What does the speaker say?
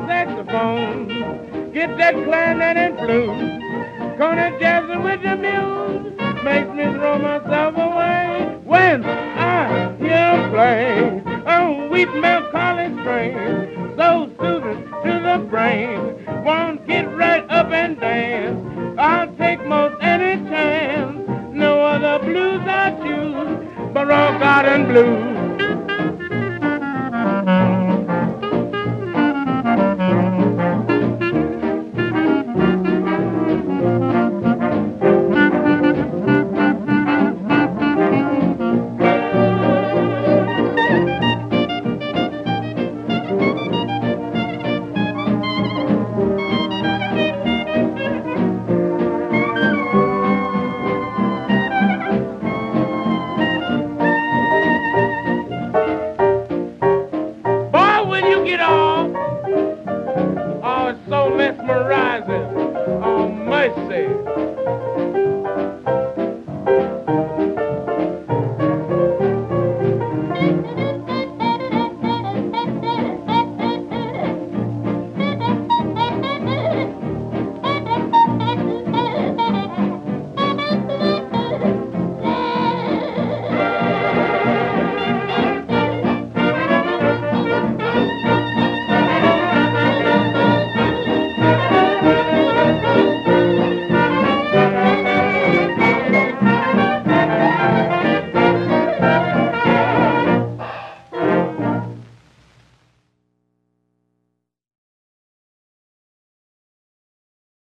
saxophone, get that clarinet and flute, gonna jazz with the muse, makes me throw myself away when I hear him play. Oh, weep melancholy strain, so soothing to the brain, won't get right up and dance. I'll take most any chance, no other blues I choose, but rock garden blues.